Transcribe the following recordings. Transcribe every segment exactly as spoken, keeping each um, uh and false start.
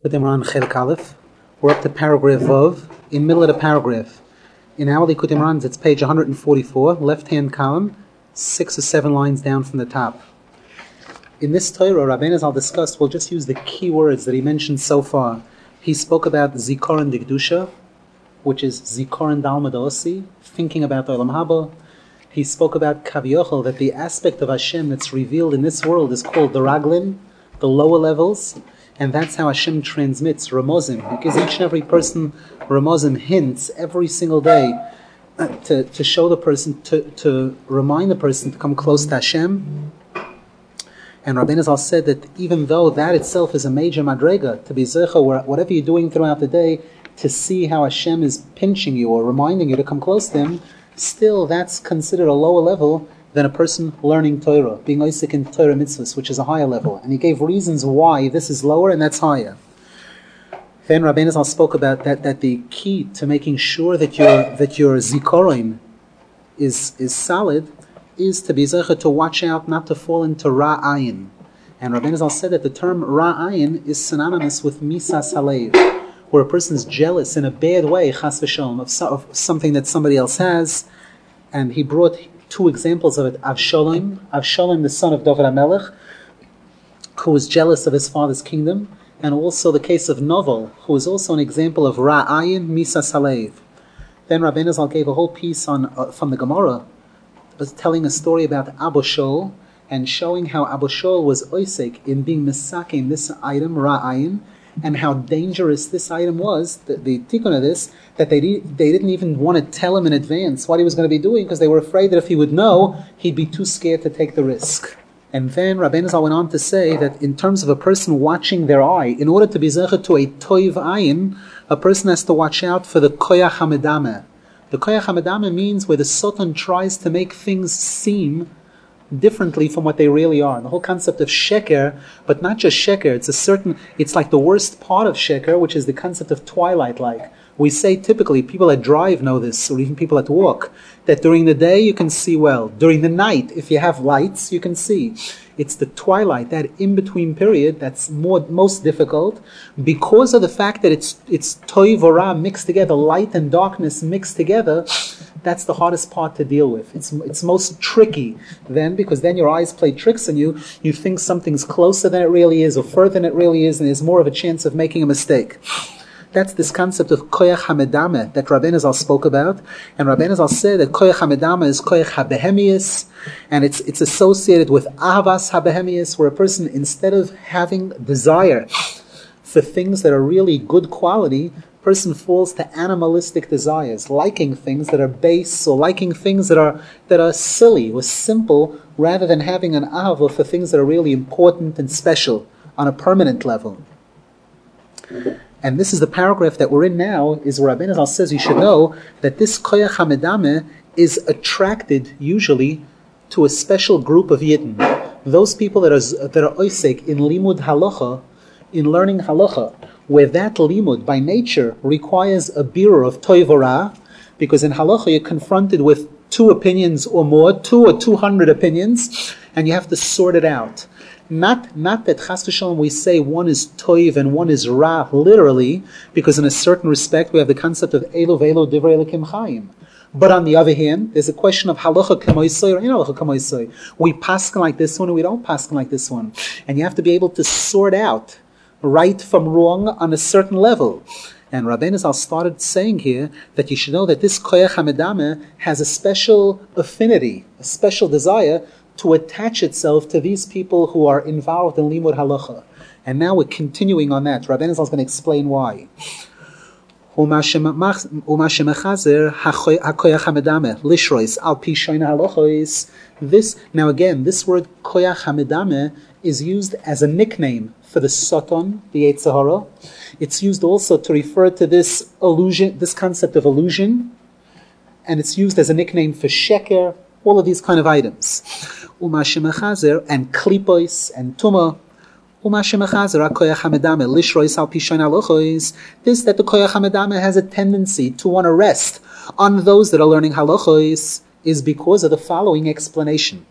We're on Chelik Aleph. We're up to paragraph Vav, in middle of the paragraph. In our Likutei Moharan, it's page one forty-four, left-hand column, six or seven lines down from the top. In this Torah, Rabbeinu Zal discussed, we'll just use the key words that he mentioned so far. He spoke about Zikaron Dikdusha, which is Zikaron Dalmad Osi, thinking about Olam Haba. He spoke about Kaviochel, that the aspect of Hashem that's revealed in this world is called the Raglin, the lower levels. And that's how Hashem transmits Ramozim. He gives each and every person Ramozim, hints, every single day uh, to, to show the person, to, to remind the person to come close to Hashem. And Rabbeinu Zal said that even though that itself is a major madrega, to be zecha, where whatever you're doing throughout the day, to see how Hashem is pinching you or reminding you to come close to Him, still that's considered a lower level than a person learning Torah, being Osik in Torah mitzvahs, which is a higher level. And he gave reasons why this is lower and that's higher. Then Rabbeinu Zal spoke about that, that the key to making sure that your that your zikaron is is solid is to be zecher, to watch out not to fall into ra'ayin. And Rabbeinu Zal said that the term ra'ayin is synonymous with misas halev, where a person is jealous in a bad way, chas v'shalom, of, so, of something that somebody else has. And he brought two examples of it. Avshalom, Avshalom, the son of David HaMelech, who was jealous of his father's kingdom, and also the case of Novel, who is also an example of Ra'ayin Misas Halev. Then Rabbeinu Zal gave a whole piece on uh, from the Gemara, was telling a story about Abu Shol, and showing how Abu Shol was oisek in being misaking this item, Ra'ayin, and how dangerous this item was, the, the tikkun of this, that they, they didn't even want to tell him in advance what he was going to be doing, because they were afraid that if he would know, he'd be too scared to take the risk. And then Rabbeinu Zal went on to say that in terms of a person watching their eye, in order to be zecher to a toiv ayin, a person has to watch out for the koyach hamedameh. The koyach hamedameh means where the Satan tries to make things seem differently from what they really are. And the whole concept of sheker, but not just sheker, it's a certain, it's like the worst part of sheker, which is the concept of twilight-like. We say typically, people that drive know this, or even people that walk, that during the day you can see well. During the night, if you have lights, you can see. It's the twilight, that in-between period, that's more most difficult, because of the fact that it's it's toiv ora mixed together, light and darkness mixed together. That's the hardest part to deal with. It's it's most tricky then, because then your eyes play tricks on you. You think something's closer than it really is, or further than it really is, and there's more of a chance of making a mistake. That's this concept of koyach hamedameh that Rabbeinu Zal spoke about. And Rabbeinu Zal said that koyach hamedameh is koyach habehemius, and it's it's associated with ahavas habehemius, where a person, instead of having desire for things that are really good quality, person falls to animalistic desires, liking things that are base, or liking things that are that are silly or simple, rather than having an ahava for things that are really important and special on a permanent level. And this is the paragraph that we're in now, is where Rabbeinu Zal says you should know that this koyach hamedameh is attracted usually to a special group of yidden. Those people that are that are oisek in limud halacha, in learning halacha, where that limud by nature requires a birur of toiv ora, because in halacha you're confronted with two opinions or more, two or two hundred opinions, and you have to sort it out. Not not that chas v'shalom we say one is toiv and one is ra, literally, because in a certain respect we have the concept of elu ve'elu divrei elokim chayim. But on the other hand, there's a question of halacha kamoisoi or in halacha kamoisoi. We paskin like this one, or we don't paskin like this one, and you have to be able to sort out right from wrong on a certain level. And Rabbeinu Zal started saying here that you should know that this koyach hamedameh has a special affinity, a special desire to attach itself to these people who are involved in limud halacha. And now we're continuing on that. Rabbeinu Zal is going to explain why. This, now again, this word koyach hamedameh is used as a nickname for the Satan, the Yetzer Hara. It's used also to refer to this illusion, this concept of illusion, and it's used as a nickname for sheker, all of these kind of items. Uma shemechazer, and klipos, and tuma. Uma shemechazer, ha-koyach hamedameh, lishrois al pishoin halachois. This, that the koyach hamedameh has a tendency to want to rest on those that are learning halachois, is because of the following explanation.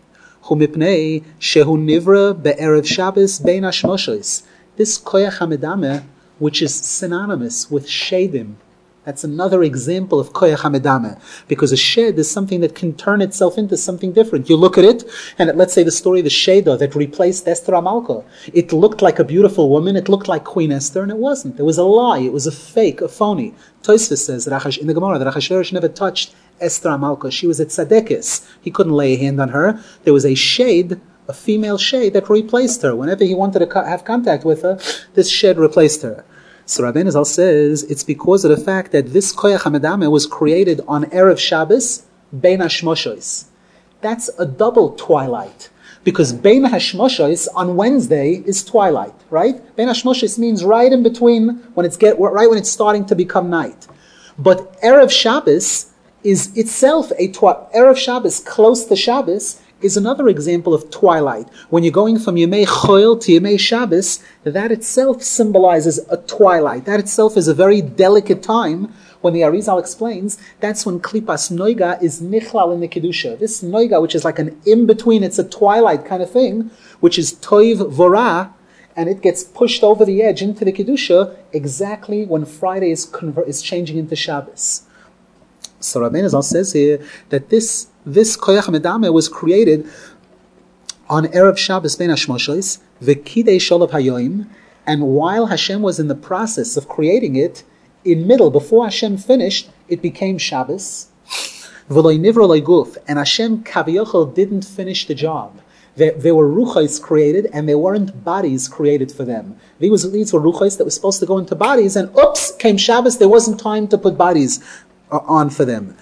This koyach hamedameh which is synonymous with shedim. That's another example of koyach hamedame, because a shed is something that can turn itself into something different. You look at it, and it, let's say the story of the Sheda that replaced Esther HaMalka. It looked like a beautiful woman, it looked like Queen Esther, and it wasn't. It was a lie, it was a fake, a phony. Tosfos says in the Gemara that Achashverosh never touched Esther HaMalka. She was a tzadekis. He couldn't lay a hand on her. There was a shade, a female shade, that replaced her. Whenever he wanted to co- have contact with her, this shed replaced her. So Rabbeinu Zal says it's because of the fact that this koyach hamedame was created on Erev Shabbos, Bein HaShmoshois. That's a double twilight. Because Bein HaShmoshois on Wednesday is twilight, right? Bein HaShmoshois means right in between, when it's get right when it's starting to become night. But Erev Shabbos is itself a twilight. Erev Shabbos, close to Shabbos, is another example of twilight. When you're going from Yemei Choil to Yemei Shabbos, that itself symbolizes a twilight. That itself is a very delicate time. When the Arizal explains, that's when Klipas Noiga is Nichlal in the Kedusha. This Noiga, which is like an in-between, it's a twilight kind of thing, which is Toiv Vorah, and it gets pushed over the edge into the Kedusha exactly when Friday is, conver- is changing into Shabbos. So Rabbeinu Zal says here that this This koyach medame was created on Erev Shabbos Bein HaShmoshois, v'kidei sholav hayoim, and while Hashem was in the process of creating it, in middle, before Hashem finished, it became Shabbos. V'loi nivro loi guf, and Hashem Kaviyachol didn't finish the job. There, there were ruchos created, and there weren't bodies created for them. These, these were ruchos that were supposed to go into bodies, and oops, came Shabbos, there wasn't time to put bodies on for them.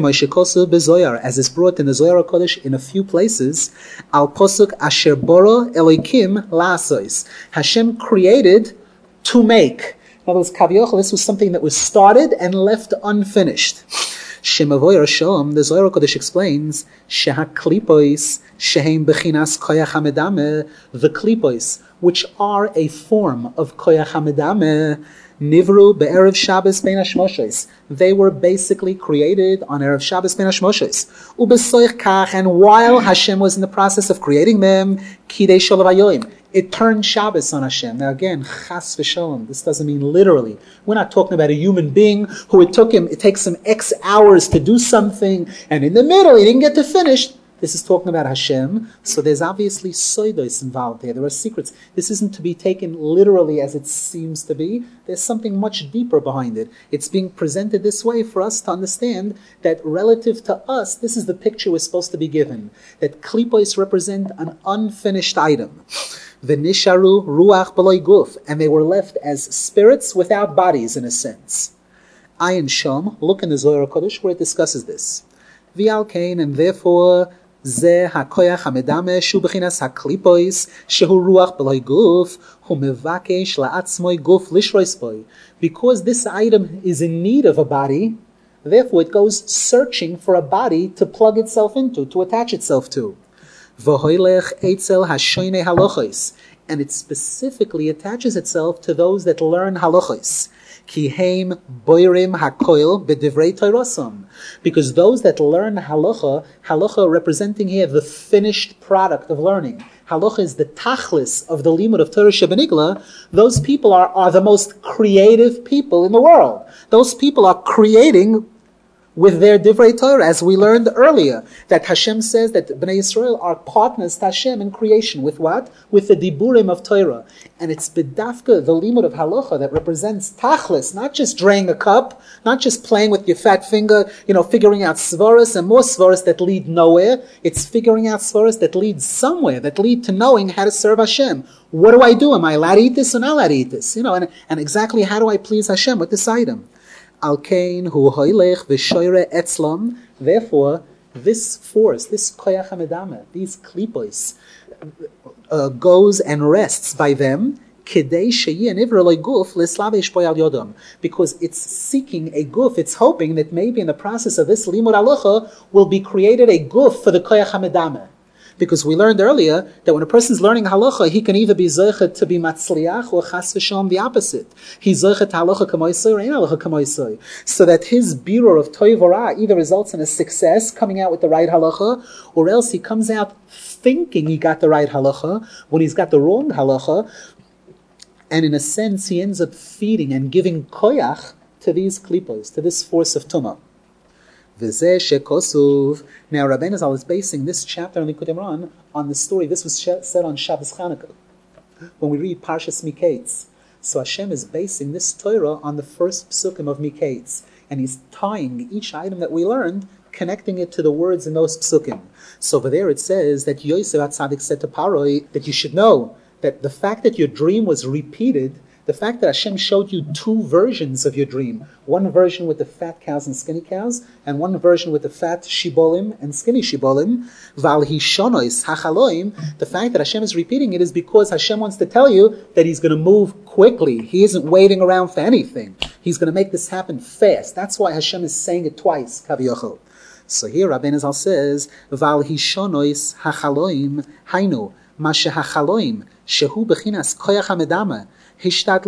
As is brought in the Zohar HaKodesh in a few places, al posuk asher boro Elokim la'asos. Hashem created to make. In other words, Kaviyachol, this was something that was started and left unfinished. Shemavoy Rashom, the Zohar HaKodesh explains, Sheha klipois, shehem bechinas koyach hamedame, the klipois, which are a form of koyach hamedame, Nivru be'erev Shabbos Bein HaShmoshois. They were basically created on Erev Shabbos Bein HaShmoshois. Ubesoich kach, and while Hashem was in the process of creating them, Kidei Sholav Hayoim, it turned Shabbos on Hashem. Now again, Chas v'Sholom, this doesn't mean literally. We're not talking about a human being who it took him, it takes him X hours to do something, and in the middle he didn't get to finish. This is talking about Hashem, so there's obviously soidos involved there. There are secrets. This isn't to be taken literally as it seems to be. There's something much deeper behind it. It's being presented this way for us to understand that relative to us, this is the picture we're supposed to be given. That klipos represent an unfinished item. V'nisharu ruach b'loi guf, and they were left as spirits without bodies in a sense. Ayin Shom, look in the Zohar HaKodesh where it discusses this. V'al kain, and therefore Ze hakoyach hamedame shu bechinas haklipois shehu ruach b'loi guf hu mevakesh la'atzmoi guf lishrois boi. Because this item is in need of a body, therefore it goes searching for a body to plug itself into, to attach itself to. V'hoilech eitzel hashoine halochos, and it specifically attaches itself to those that learn halochos. Ki heim boirim hakoil b'divrei Torosam, because those that learn halacha, halacha representing here the finished product of learning. Halacha is the tachlis of the limud of Torah Shebenigla. Those people are, are the most creative people in the world. Those people are creating with their divrei Torah, as we learned earlier, that Hashem says that Bnei Yisrael are partners to Hashem in creation. With what? With the diburim of Torah. And it's bedafka, the limud of halacha, that represents tachlis, not just draining a cup, not just playing with your fat finger, you know, figuring out svaras and more svaras that lead nowhere. It's figuring out svaras that lead somewhere, that lead to knowing how to serve Hashem. What do I do? Am I allowed to eat this or not allowed to eat this? You know, and, and exactly how do I please Hashem with this item? Alkein hu hoilech v'shoire etzlam. Therefore, this force, this koyach hamedame, these klipos, uh, goes and rests by them. Kedei sheyeh nivra loy guf l'slavesh boy al yodam, because it's seeking a guf. It's hoping that maybe in the process of this limud halacha will be created a guf for the koyach hamedame. Because we learned earlier that when a person's learning halacha, he can either be zoichet to be matzliach or chas v'shalom the opposite. He's zoichet to halacha kamoisoi or ein halacha kamoisoi. So that his birur of toiv or ra either results in a success, coming out with the right halacha, or else he comes out thinking he got the right halacha when he's got the wrong halacha. And in a sense, he ends up feeding and giving koyach to these klipos, to this force of tumah. V'zeh shekosuv. Now, Rabbeinu Zal is basing this chapter on Likutei Moharan on the story. This was said on Shabbos Chanukah, when we read Parshas Miketz. So Hashem is basing this Torah on the first psukim of Miketz, and he's tying each item that we learned, connecting it to the words in those psukim. So over there it says that Yosef HaTzadik said to Paroi that you should know that the fact that your dream was repeated, the fact that Hashem showed you two versions of your dream, one version with the fat cows and skinny cows, and one version with the fat shibolim and skinny shibolim, val hishonos hachaloim, the fact that Hashem is repeating it is because Hashem wants to tell you that he's going to move quickly. He isn't waiting around for anything. He's going to make this happen fast. That's why Hashem is saying it twice, Kaviyachol. So here Rabbeinu Zal says, val hishonos hachaloim hainu, mashe hachaloim, shehu bechinas koyach hamedama, this that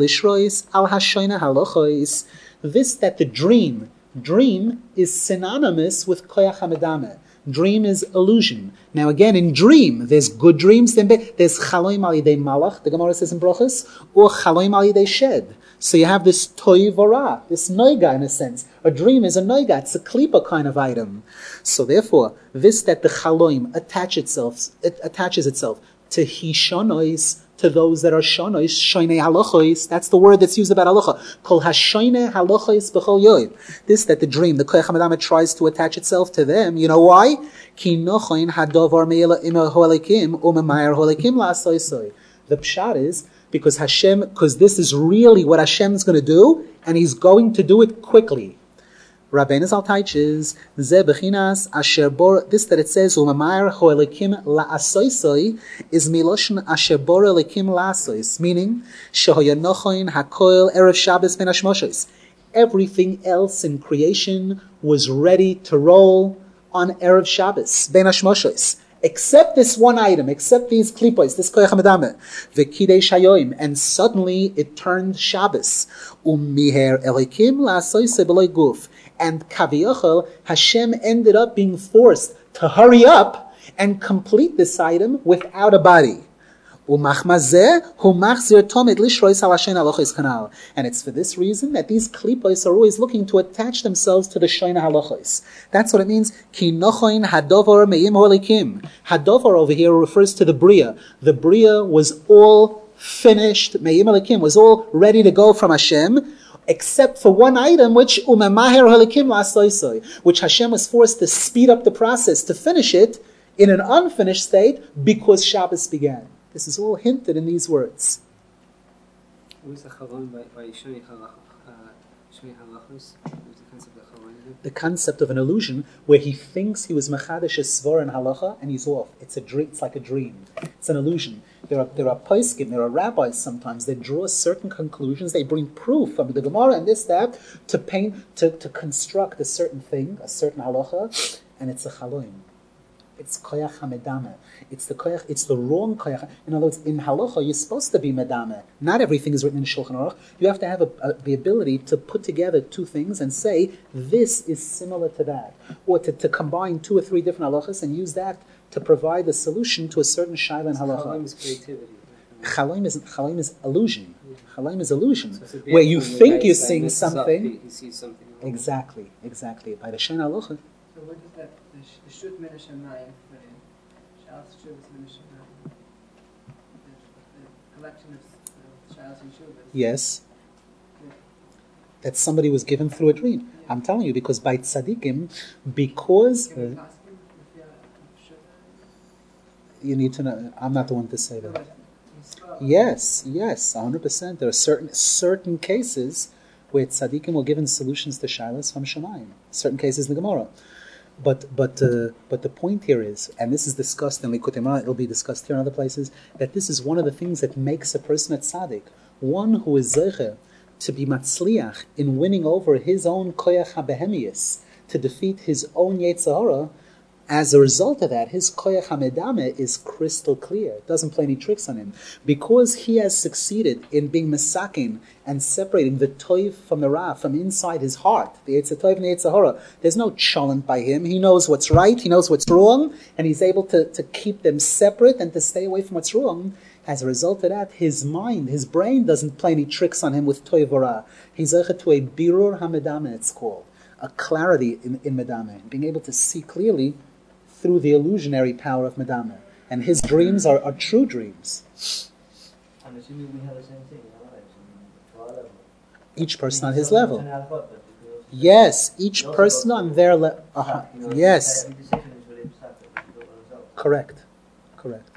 the dream, dream is synonymous with koyach hamedameh. Dream is illusion. Now again, in dream, there's good dreams, then there's chaloim al yidei malach, the Gemara says in Brachos, or chaloim al yidei shed. So you have this toy vara, this noiga in a sense. A dream is a noiga, it's a klipa kind of item. So therefore, this that the chaloim attach itself, it attaches itself to hishonois, to those that are shonois, shoinei halochos. That's the word that's used about halacha. Kol hashoinei halochos b'chol yoyim. This that the dream, the koyach hamedameh tries to attach itself to them. You know why? Ki nochoin hadovar me'ela ima ho'alekim u'memayar ho'alekim la'asoisoi. The pshat is because Hashem, because this is really what Hashem's going to do, and He's going to do it quickly. Rabbeinu Zal teaches, Ze bechinas asher bor, this that it says, U'mamayar ho'elekim la'asoisoi, is miloshin asher bor elekim la'asois, meaning, shehoyanochoin hakoil erev Shabbos ben hashmoshes. Everything else in creation was ready to roll on erev Shabbos ben hashmoshes. Except this one item, except these klipos, this koyach hamedameh, v'kidei shayoim, and suddenly it turned Shabbos. U'miher elekim la'asois b'loi guf. And Kaviyachol, Hashem ended up being forced to hurry up and complete this item without a body. And it's for this reason that these klipos are always looking to attach themselves to the shoyna halachos. That's what it means. Ki nochoin hadovar me'im holikim. Hadovar over here refers to the bria. The bria was all finished. Me'im holikim was all ready to go from Hashem, except for one item, which umemaher holikim la'asoisoi, which Hashem was forced to speed up the process to finish it in an unfinished state because Shabbos began. This is all hinted in these words. The concept of an illusion where he thinks he was machadish svor and halacha and he's off. It's a dream. It's like a dream. It's an illusion. There are there are poskim, there are rabbis sometimes. They draw certain conclusions. They bring proof from the Gemara and this that to paint to, to construct a certain thing, a certain halacha, and it's a chaloim. It's koyach hamedameh. It's the koyach. It's the wrong koyach. In other words, in halacha, you're supposed to be medameh. Not everything is written in Shulchan Aruch. You have to have a, a, the ability to put together two things and say this is similar to that, or to, to combine two or three different halachas and use that to provide a solution to a certain shayla in halacha. Chaloim is creativity. Chaloim is chaloim is illusion. Chaloim is illusion, so where you think you're seeing something. He, he sees something. Exactly, exactly. By the shayna halacha. So what is that? The Shut Min Hashemayim, Shalos Shuvas Min Hashemayim, the collection of Shalos and Shuvas. Yes. That somebody was given through a dream. Yeah. I'm telling you, because by tzaddikim, because uh, you need to know. I'm not the one to say that. Yes, yes, one hundred percent. There are certain certain cases where tzaddikim were given solutions to Shalos from Shemayim. Certain cases in the Gemara. But but uh, but the point here is, and this is discussed in Likutei Moharan, it'll be discussed here in other places, that this is one of the things that makes a person a tzaddik, one who is zeicher to be matzliach in winning over his own koyach habehemius, to defeat his own yetzer hara. As a result of that, his koyach hamedameh is crystal clear. It doesn't play any tricks on him. Because he has succeeded in being mesakin and separating the toiv from the ra, from inside his heart, the yetzer toiv and the yetzer hara. There's no cholent by him. He knows what's right, he knows what's wrong, and he's able to, to keep them separate and to stay away from what's wrong. As a result of that, his mind, his brain doesn't play any tricks on him with toivora. He's zeichet to a birur hamedame, it's called. A clarity in, in medame. Being able to see clearly through the illusionary power of medame. And his dreams are, are true dreams. I'm assuming we have the same thing in our lives, to our level. Each person on his level. Yes, each person on their level. Uh-huh. Yes. Correct. Correct.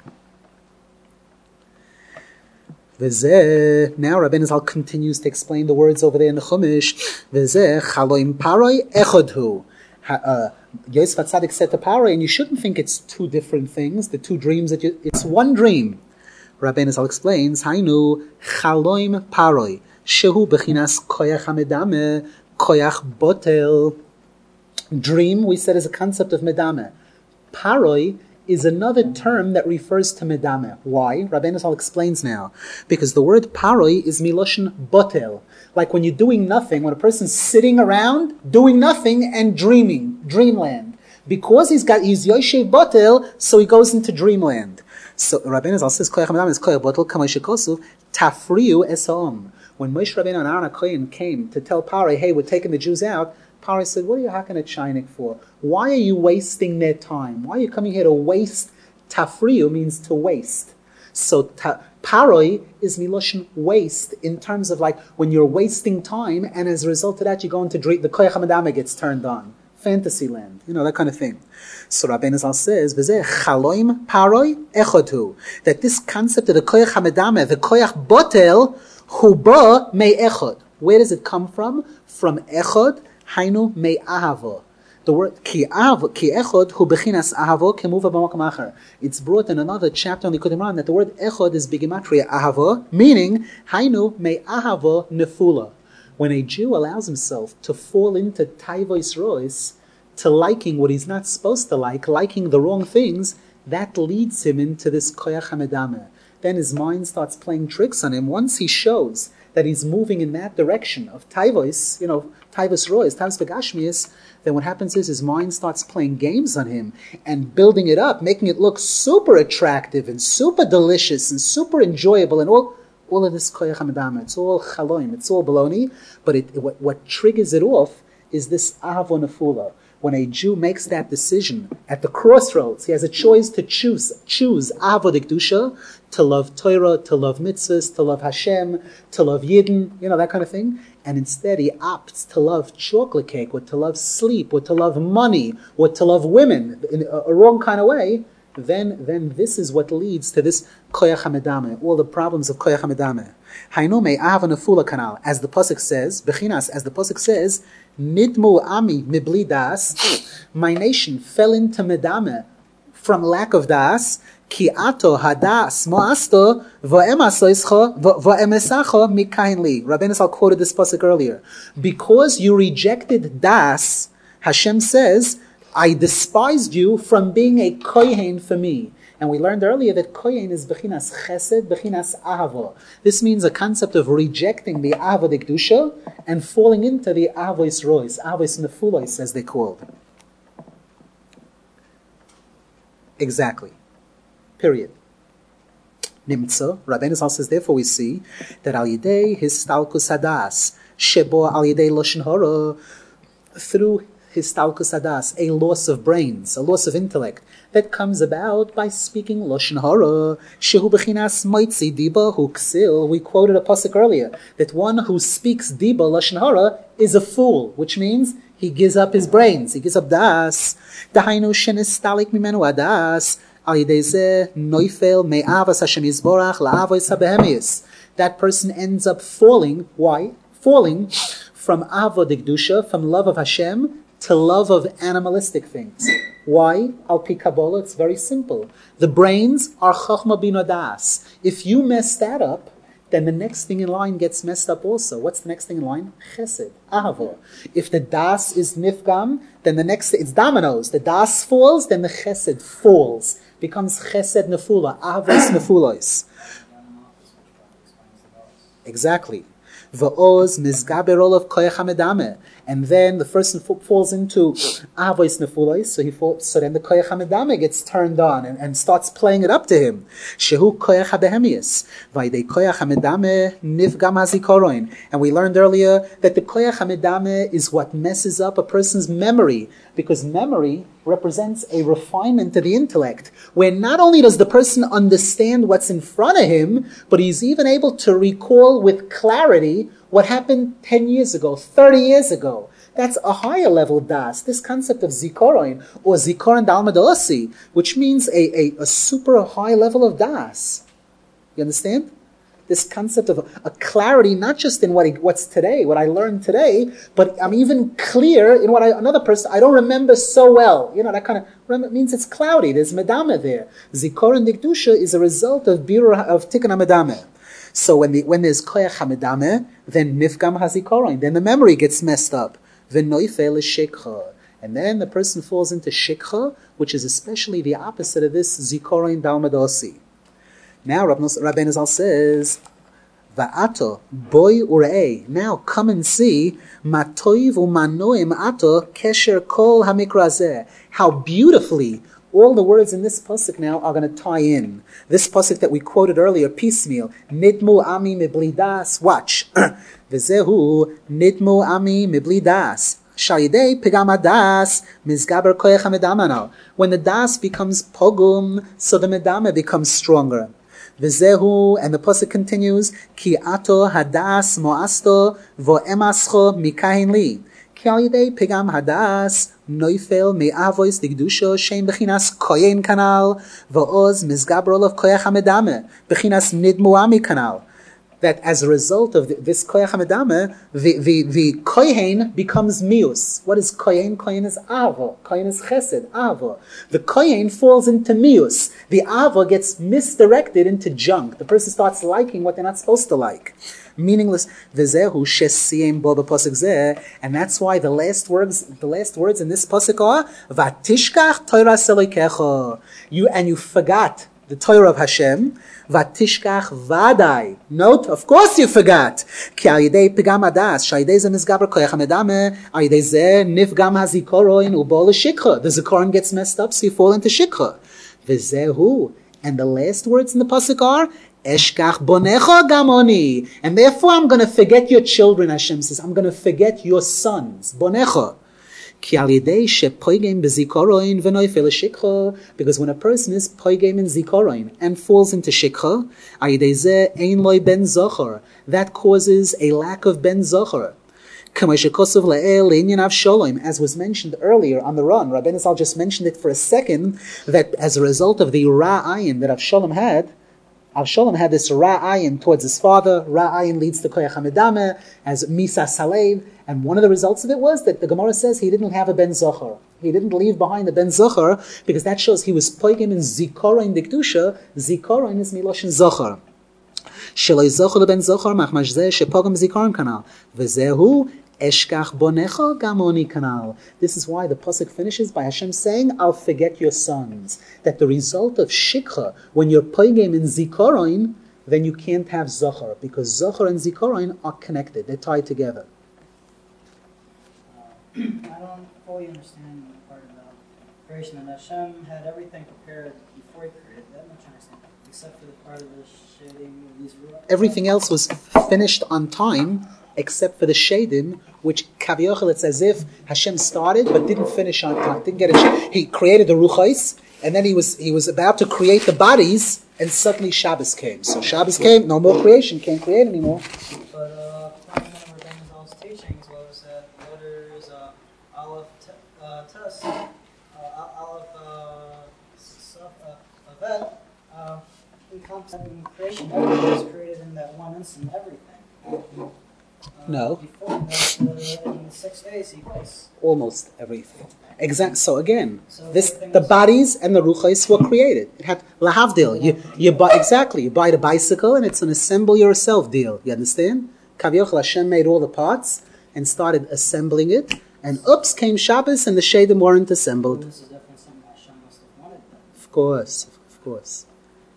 Now Rabbeinu Zal continues to explain the words over there in the Chumash. V'zeh chaloim paroi echad Yosef Atzadik said to Paroi, and you shouldn't think it's two different things, the two dreams that you, it's one dream. Rabbeinu Zal explains, Hainu chaloim paroi shehu bechinas koyach hamedame koyach botel. Dream, we said, is a concept of medame. Paroi is another term that refers to medame. Why? Rabbeinu Zal explains now. Because the word paroi is miloshen botel. Like when you're doing nothing, when a person's sitting around, doing nothing and dreaming, dreamland. Because he's got, he's yoshev botel, so he goes into dreamland. So Rabbeinu Zal says, koyach medame is koyach botel, kamay shekosu, tafriu esom. When Moshe Rabbeinu and Aaron HaKohen came to tell Paroi, hey, we're taking the Jews out, Paroi said, what are you hacking at Shinik for? Why are you wasting their time? Why are you coming here to waste? Tafriu means to waste. So ta- Paroi is miloshen waste in terms of like when you're wasting time, and as a result of that, you go into dream, the koyach hamedame gets turned on. Fantasy land, you know, that kind of thing. So Rabbeinu Zal says, V'zeh chaloim paroi echodu, that this concept of the koyach hamedame, the koyach botel, huba me echod. Where does it come from? From echod, hainu me ahavo. The word ki av ki echod hu bechinas ahavo kemuva b'makom acher. It's brought in another chapter on the Likutei Moharan that the word echod is bigematria ahavo, meaning hainu me ahavo nefula. When a Jew allows himself to fall into taivois rois, to liking what he's not supposed to like, liking the wrong things, that leads him into this koyach hamedame. Then his mind starts playing tricks on him. Once he shows that he's moving in that direction of taivois, you know, taivos rois, taivos v'gashmias, then what happens is his mind starts playing games on him and building it up, making it look super attractive and super delicious and super enjoyable and all all of this koyach hamedame. It's all chaloim, it's all baloney, but it, what, what triggers it off is this ahavo nefula. When a Jew makes that decision at the crossroads, he has a choice to choose, choose ahavo d'kedusha, to love Torah, to love mitzvahs, to love Hashem, to love Yidden, you know, that kind of thing. And instead he opts to love chocolate cake, or to love sleep, or to love money, or to love women in a, a wrong kind of way. Then, then this is what leads to this koyach hamedame, all the problems of koyach hamedame. Hainu me ahava nefula kanal, as the pasuk says, bechinas, as the pasuk says, nidmu ami mibli das, my nation fell into medame from lack of das, ki ato hadas moasto va'emasoischo va'emesacho mikainli. Rabbeinu Zal quoted this pasuk earlier. Because you rejected das, Hashem says, I despised you from being a kohen for me. And we learned earlier that kohen is bechinas chesed, bechinas ahavo. This means a concept of rejecting the ahavo d'kedusha and falling into the ahavois rois, ahavois nefulois, as they called. Exactly. Period. Nimtza, Rabbeinu Zal says, therefore we see that al yidei his stalkus hadas, shebo al yidei loshen hara, through his stalkus hadas, a loss of brains, a loss of intellect, that comes about by speaking loshen hara, shehu bechinas moitzi diba hu ksil. We quoted a pasuk earlier, that one who speaks diba loshen hara is a fool, which means he gives up his brains, he gives up das. Dahainu shenistalik mimenu hadas, al yidei zeh noifel me'avas Hashem yizborach la'avois habehemius. That person ends up falling, why? Falling from ahavo d'kedusha, from love of Hashem, to love of animalistic things. Why? Al pi Kabbalah, it's very simple. The brains are chachma bina das. If you mess that up, then the next thing in line gets messed up also. What's the next thing in line? Chesed, ahava. If the das is nifgam, then the next, it's dominoes. The das falls, then the chesed falls. Becomes chesed nefula, ahavos nefulois. Exactly. Va'oz mizgaber olav koyach hamedame. And then the person falls into avois nefulos, so he falls, so then the koyach hamedame gets turned on and, and starts playing it up to him. Shehu koyach habehemius. Vaydei koyach hamedame nifgam hazikoroin. And we learned earlier that the koyach hamedame is what messes up a person's memory, because memory represents a refinement to the intellect, where not only does the person understand what's in front of him, but he's even able to recall with clarity what happened ten years ago, thirty years ago. That's a higher level das. This concept of zikoron, or zikoron dalmadossi, which means a, a, a super high level of das. You understand? This concept of a, a clarity, not just in what he, what's today, what I learned today, but I'm even clear in what I, another person, I don't remember so well. You know, that kind of, it means it's cloudy. There's medame there. Zikoron dikdusha is a result of birur, of tikkun medame. So when the, when there's koyach hamedame, then nifgam hazikoron, then the memory gets messed up. V'noifel shikha. And then the person falls into shikha, which is especially the opposite of this zikoron dalmadosi. Now Rabbeinu Zal says, Va'ato boy urei. Now come and see matoiv umanoim ato kesher kol hamikrazeh. How beautifully all the words in this pasuk now are going to tie in. This pasuk that we quoted earlier, piecemeal. Nidmu ami mibli das. Watch. V'zehu nidmu ami mibli das. Shayidei pigam das mizgaber koyach hamedamano. When the das becomes pogum, so the medame becomes stronger. V'zehu, and the pasuk continues, Ki ato hadas moasto vo'emascho mikahin li. Ki alidei pigam hadas noifel me'avois digdusho shem bechinas koyen kanal vo'oz mizgaber olav koyach hamedame bechinas nidmuami kanal. That as a result of this koyach hamedame, the, the, the kohen becomes mius. What is kohen? Kohen is avo. Kohen is chesed, avo. The kohen falls into mius. The avo gets misdirected into junk. The person starts liking what they're not supposed to like. Meaningless. V'zehu shesiyem bo b'posuk zeh. And that's why the last words, the last words in this posuk are, Vatishkach Torah selokecha. You, and you forgot the Torah of Hashem. Vatishkach vadai. Note, of course you forgot. Ki ayidei pigam adas, shayidei ze mizgaber koyach hamedame, ayidei ze nifgam hazikoroin ubo l'shikha. The zikoron gets messed up, so you fall into shikha. V'zehu. And the last words in the pasuk are, Eshkach bonecha gamoni. And therefore I'm going to forget your children, Hashem says. I'm going to forget your sons. Bonecha. Because when a person is poigem in zikoron and falls into shikha, that causes a lack of ben zochar. As was mentioned earlier on the run, Rabbeinu Zal just mentioned it for a second, that as a result of the ra'ayin that Avshalom had, Avshalom had this ra'ayin towards his father. Ra'ayin leads to koyach hamedame as misa salev, and one of the results of it was that the Gemara says he didn't have a ben zochar. He didn't leave behind a ben zochar because that shows he was poigim in zikoron dikdusha. Zikoron is miloshin zochar. Sheloi zochar ben zochar machmash zeh shepogam zikoron kanal v'zehu eshkach bonecha gamoni kanal. This is why the pasuk finishes by Hashem saying, "I'll forget your sons." That the result of shikha, when you're poigim in zikoron, then you can't have zochar, because zochar and zikoron are connected; they're tied together. I don't fully understand the part about creation, and Hashem had everything prepared before He created. That much I understand, except for the part of the shading of these rules. Everything else was finished on time, except for the shadim, which kaviyachal, it's as if Hashem started but didn't finish on time. Didn't get it. He created the ruchais, and then he was he was about to create the bodies, and suddenly Shabbos came. So Shabbos came, no more creation, can't create anymore. But uh, one of Rabbeinu Zal's teachings was that letters uh, Aleph, t- uh, Tes, uh, Aleph, uh, Saf, uh, Avet, uh, encompassed in creation. Everything was created in that one instant. Everything. Uh, No. Before that, uh, in six days he was. Almost everything. Exact. So again, So this everything the was- bodies and the ruchais were created. It had lahavdil. You you buy exactly. You buy the bicycle, and it's an assemble yourself deal. You understand? Kaviyachal, Hashem made all the parts and started assembling it. And oops, came Shabbos, and the shadim weren't Well, assembled. this is definitely something Hashem must have wanted. Then. Of course, of course.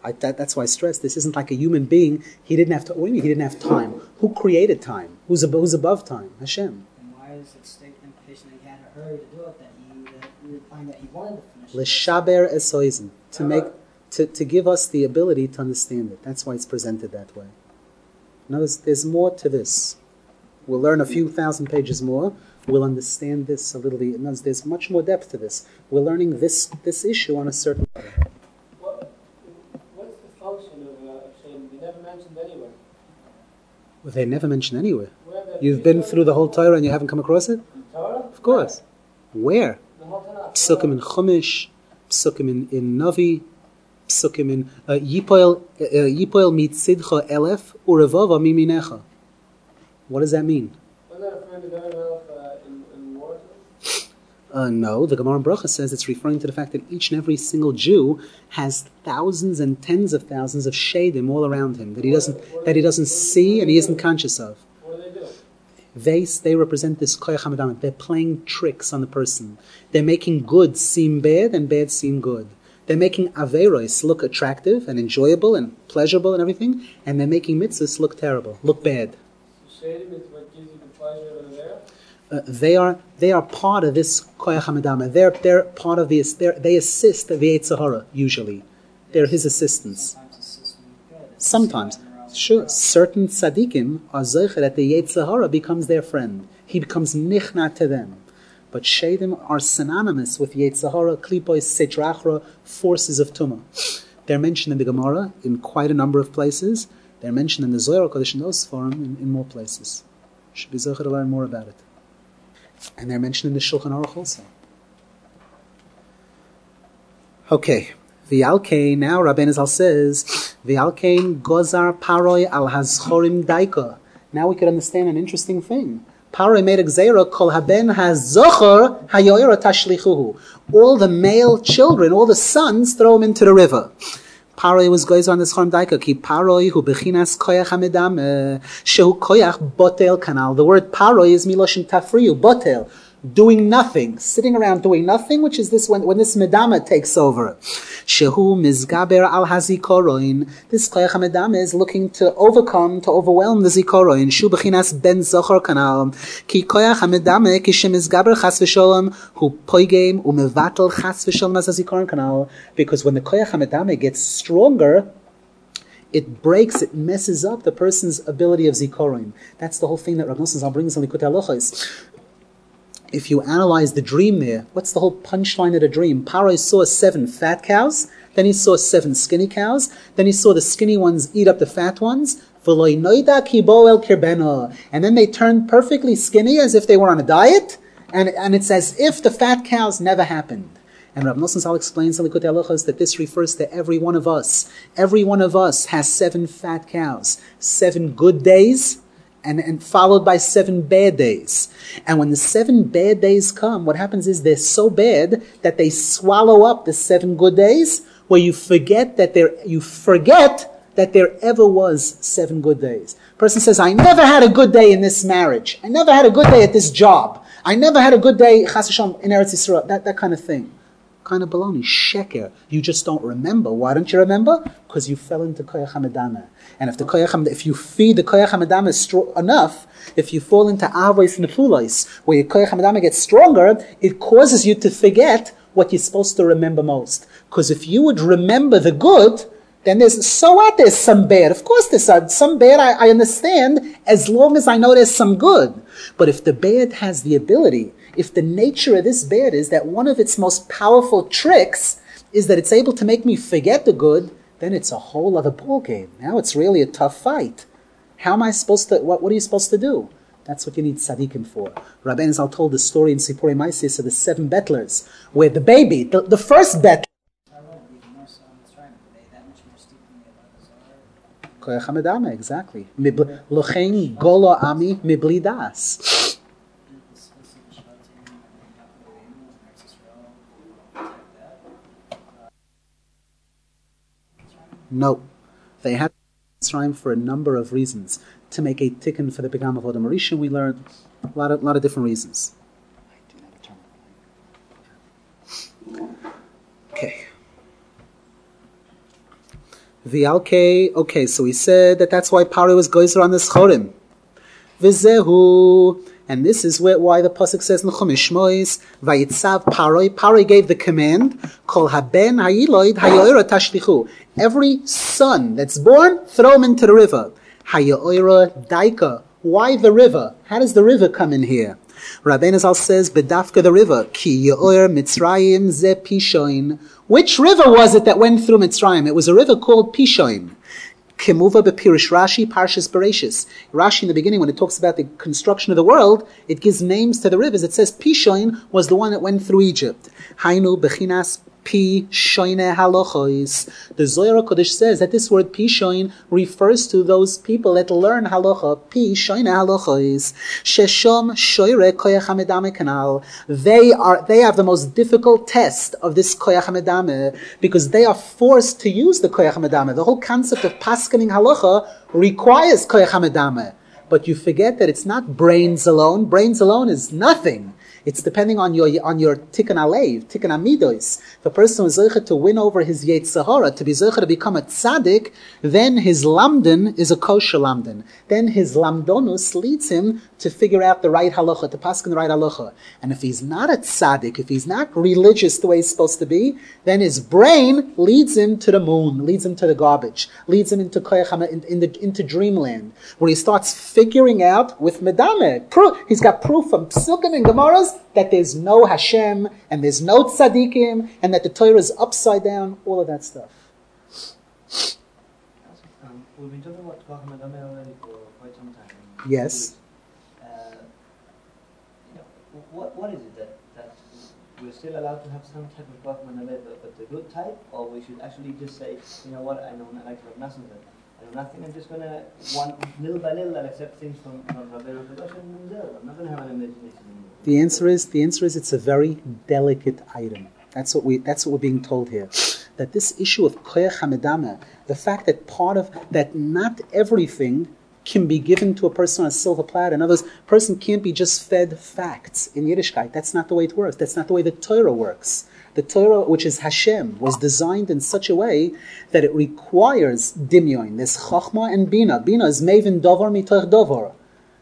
I, that, that's why I stress this isn't like a human being. He didn't have to. What do you mean he didn't have time? Who created time? Who's above, who's above time? Hashem. And why is it state implication that he had to hurry to do it? That he that we would find that he wanted to finish. L'shaber esoizim, to make to, to give us the ability to understand it. That's why it's presented that way. Now there's, there's more to this. We'll learn a few thousand pages more. We'll understand this a little bit. There's much more depth to this. We're learning this this issue on a certain level. What, what's the function of uh, Hashem? They never mentioned anywhere. Well, they never mention anywhere. Where the- You've been through the whole Torah and you haven't come across it? In Torah? Of course. Where? The whole Tanakh. Psukim in Chumash, Psukim in, in Navi, Psukim in uh, Yipoel uh, Yipoel mitzidcha elef urevava miminecha. What does that mean? Wasn't that referring to David Melech uh, in, in war? Uh, no, the Gemara in Bracha says it's referring to the fact that each and every single Jew has thousands and tens of thousands of shadim all around him that he doesn't that he doesn't see and he isn't conscious of. What do they do? They they represent this koyach hamadam. They're playing tricks on the person. They're making good seem bad and bad seem good. They're making averos look attractive and enjoyable and pleasurable and everything, and they're making mitzvahs look terrible, look bad. So Shadim is what gives you the pleasure over there? Uh, they are they are part of this koyach hamadama. They're they're part of the they're, they assist the Yetzer Hara usually. They're his assistants. Sometimes it's system good. It's Sometimes, just sure, certain tzaddikim are zeicher that the Yetzer Hara becomes their friend. He becomes nichna to them. But shadim are synonymous with Yetzer Hara, klipois, setrachra, forces of tumah. They're mentioned in the Gemara in quite a number of places. They're mentioned in the Zohar Kodesh and those forum in, in more places. Should be zeicher to learn more about it. And they're mentioned in the Shulchan Aruch also. Okay. V'alkein, now Rabbeinu Zal says, V'alkein gozar paroi al hazchorim daika. Now we can understand an interesting thing. Paroi made a gzeira, kol haben hazochor hayoira tashlichuhu. All the male children, all the sons, throw him into the river. Paroi was goes on this chorim daika, ki paroi hu bechinas koyach hamedam, shehu koyach botel kanal. The word paroi is miloshin tafriyu, botel. Doing nothing, sitting around doing nothing, which is this when, when this medama takes over. Shehu mizgaber al hazikoroin. This koyach medama is looking to overcome, to overwhelm the zikoroin. Shu bechinas ben zochor kanal. Ki koyach medama kishem mizgaber chas v'sholom hu poigem umevatel chas v'sholom as zikoroin kanal. Because when the koyach medama gets stronger, it breaks, it messes up the person's ability of zikoroin. That's the whole thing that Rav Nosson Zal brings in Likutei Halachos. If you analyze the dream there, what's the whole punchline of the dream? Paroi saw seven fat cows, then he saw seven skinny cows, then he saw the skinny ones eat up the fat ones, and then they turned perfectly skinny as if they were on a diet, and, and it's as if the fat cows never happened. And Rav Nosson Zal explains in Likutei Halachos that this refers to every one of us. Every one of us has seven fat cows, seven good days, And, and followed by seven bad days. And when the seven bad days come, what happens is they're so bad that they swallow up the seven good days, where you forget that there you forget that there ever was seven good days. Person says, I never had a good day in this marriage. I never had a good day at this job. I never had a good day, chas v'shalom, in Eretz Yisrael. That, that kind of thing. Kind of baloney, sheker. You just don't remember. Why don't you remember? Because you fell into koyach hamadama. And if the koyach hamadama, if you feed the koyach hamadama stro- enough, if you fall into avos nefulos, where your koyach hamadama gets stronger, it causes you to forget what you're supposed to remember most. Because if you would remember the good, then there's, so what, there's some bad. Of course there's some, some bad, I, I understand, as long as I know there's some good. But if the bad has the ability, if the nature of this bad is that one of its most powerful tricks is that it's able to make me forget the good, then it's a whole other ballgame. Now it's really a tough fight. How am I supposed to, what, what are you supposed to do? That's what you need tzaddikim for. Rabbeinu Zal told the story in Sipurei Maisis of the seven bettlers, where the baby, the, the first bettler, koyach hamadama, exactly. Lochein golo ami mibli das. No, they had Mitzrayim for a number of reasons. To make a tikkun for the Pegam of Adam Rishon, we learned a lot of, lot of different reasons. Okay. V'alke, okay, so he said that that's why Paro was goyzer on the Schorim. V'zehu, and this is where, why the pasuk says in Chumash Shmois, Vayitzav Paroi, Paroi gave the command, Kol haben hayiloid hayoira tashlichu. Every son that's born, throw him into the river. Hayoira daika. Why the river? How does the river come in here? Rabbeinu Zal says, Bedafka the river, Ki yoir Mitzrayim ze Pishoin. Which river was it that went through Mitzrayim? It was a river called Pishoin. Kemuva bepirish Rashi, Parshas Bereshis. Rashi in the beginning, when it talks about the construction of the world, it gives names to the rivers. It says Pishoin was the one that went through Egypt. Hainu bechinas Pi shoine halachois. The Zohar HaKodesh says that this word pishoin refers to those people that learn halacha. Pi shoine halachois. Sheshom shoire koyach hamedame kanal. They are they have the most difficult test of this koyach hamedame because they are forced to use the koyach hamedame. The whole concept of paskaning halacha requires koyach hamedame. But you forget that it's not brains alone. Brains alone is nothing. It's depending on your on your tikkun alev, tikkun amidos. If a person is zeicha to win over his yetzer hara, to be zeicha to become a tzaddik, then his lamdan is a kosher lamdan. Then his lamdonus leads him to figure out the right halacha, to paskin the right halacha. And if he's not a tzaddik, if he's not religious the way he's supposed to be, then his brain leads him to the moon, leads him to the garbage, leads him into koyach, in, in the, into dreamland, where he starts figuring out with medame. Proof, he's got proof from psukim and gemaras that there's no Hashem, and there's no tzaddikim, and that the Torah is upside down, all of that stuff. Um, we've been talking about Koach Madame already for quite some time. Yes. Uh, you know, what, what is it that, that we're still allowed to have some type of Koach Madame, but, but the good type, or we should actually just say, you know what, I know I like to have nothing, I know nothing, I'm just going to, one little by little, I'll accept things from, from Rabbeinu Kadosh, and zero. I'm not going to have an imagination anymore. The answer is the answer is it's a very delicate item. That's what we that's what we're being told here. That this issue of koyach hamedama, the fact that part of that not everything can be given to a person on a silver platter. In other words, a person can't be just fed facts in Yiddishkeit. That's not the way it works. That's not the way the Torah works. The Torah, which is Hashem, was designed in such a way that it requires dimyon. There's chachma and bina. Bina is mevin dovar mitoch dovar.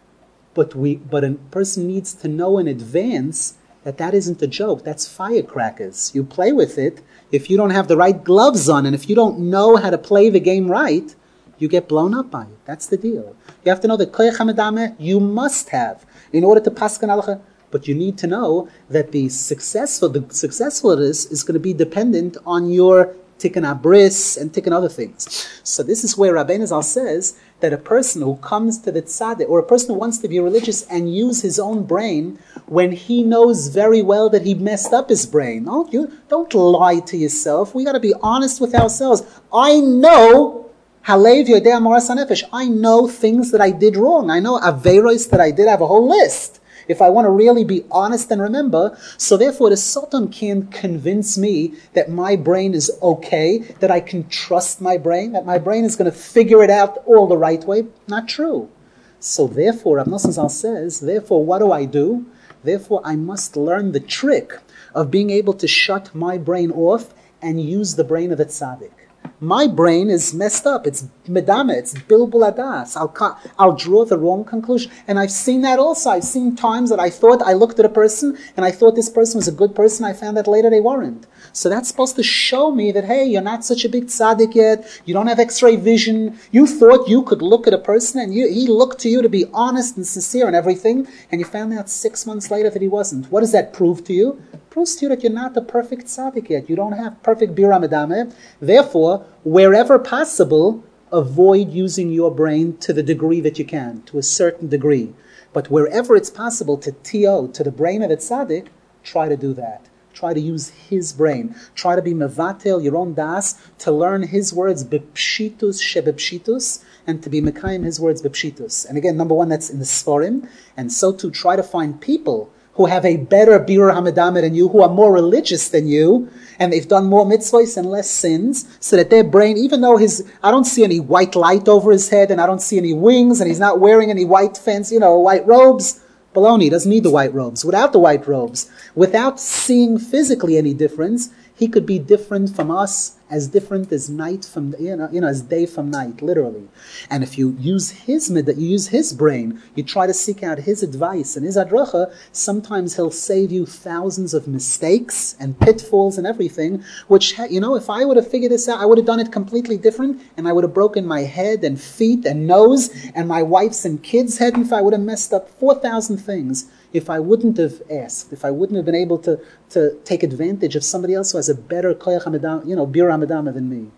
But we, but a person needs to know in advance that that isn't a joke. That's firecrackers. You play with it. If you don't have the right gloves on, and if you don't know how to play the game right, you get blown up by it. That's the deal. You have to know that koyach hamedame you must have in order to paskan halacha. But you need to know that the successful, the successfulness is going to be dependent on your tikkun abris and tikkun other things. So this is where Rabbeinu Zal says that a person who comes to the tzaddik, or a person who wants to be religious and use his own brain, when he knows very well that he messed up his brain. No, you don't lie to yourself. We got to be honest with ourselves. I know halev yodei amaras hanefesh. I know things that I did wrong. I know aveiros that I did. I have a whole list. If I want to really be honest and remember, so therefore the Sultan can't convince me that my brain is okay, that I can trust my brain, that my brain is going to figure it out all the right way. Not true. So therefore, Rav Nosson Zal says, therefore what do I do? Therefore I must learn the trick of being able to shut my brain off and use the brain of the tzaddik. My brain is messed up. It's medame. It's bilbul adas. I'll, I'll draw the wrong conclusion. And I've seen that also. I've seen times that I thought I looked at a person and I thought this person was a good person. I found that later they weren't. So that's supposed to show me that, hey, you're not such a big tzaddik yet. You don't have x-ray vision. You thought you could look at a person and you, he looked to you to be honest and sincere and everything. And you found out six months later that he wasn't. What does that prove to you? It proves to you that you're not the perfect tzaddik yet. You don't have perfect bira medame. Therefore, wherever possible, avoid using your brain to the degree that you can, to a certain degree. But wherever it's possible to T O, to the brain of the tzaddik, try to do that. Try to use his brain. Try to be mevatel, your own das, to learn his words bepshitus shebepshitus, and to be mekayim his words bepshitus. And again, number one, that's in the Sforim. And so too, try to find people who have a better birur hamedame than you, who are more religious than you, and they've done more mitzvahs and less sins, so that their brain, even though his, I don't see any white light over his head, and I don't see any wings, and he's not wearing any white fancy, you know, white robes. Baloney, he doesn't need the white robes. Without the white robes, without seeing physically any difference, he could be different from us as different as night from, you know, you know, as day from night, literally. And if you use his midah, you use his brain, you try to seek out his advice and his adracha, sometimes he'll save you thousands of mistakes and pitfalls and everything, which, you know, if I would have figured this out, I would have done it completely different, and I would have broken my head and feet and nose and my wife's and kids' head, and if I would have messed up four thousand things, if I wouldn't have asked, if I wouldn't have been able to, to take advantage of somebody else who has a better koyach hamedama, you know, bir hamedama than me.